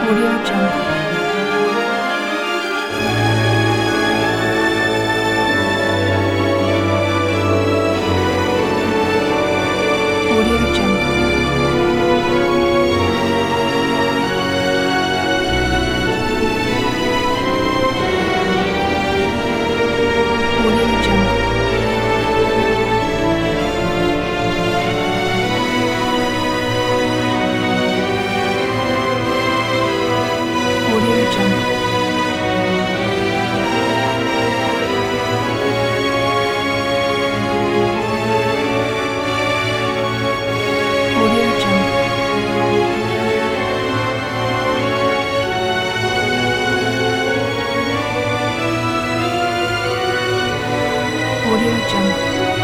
Audio Jungle. Audio Jungle. Audio Jungle. Audio Jungle. Audio Jungle. Audio Jungle.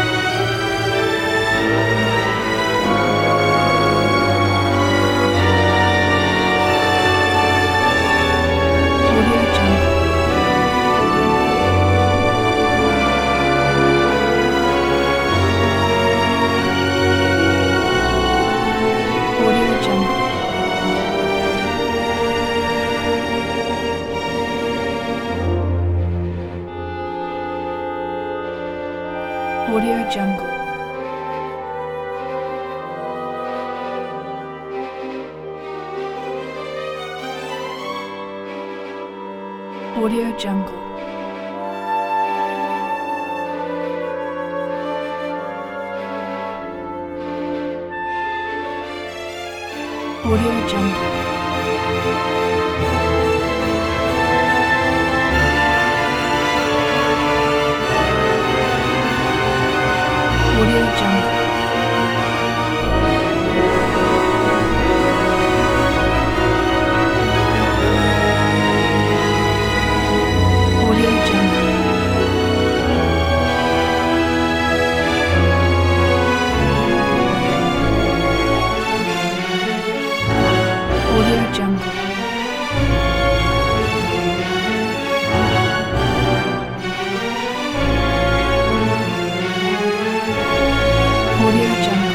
Audio Jungle. Audio Jungle. Audio Jungle. Audio Jungle. Audio Jungle. Audio Jungle. Audio Jungle. Audio Jungle. Audio Jungle.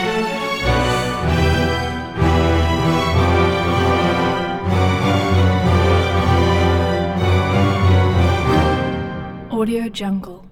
Audio Jungle.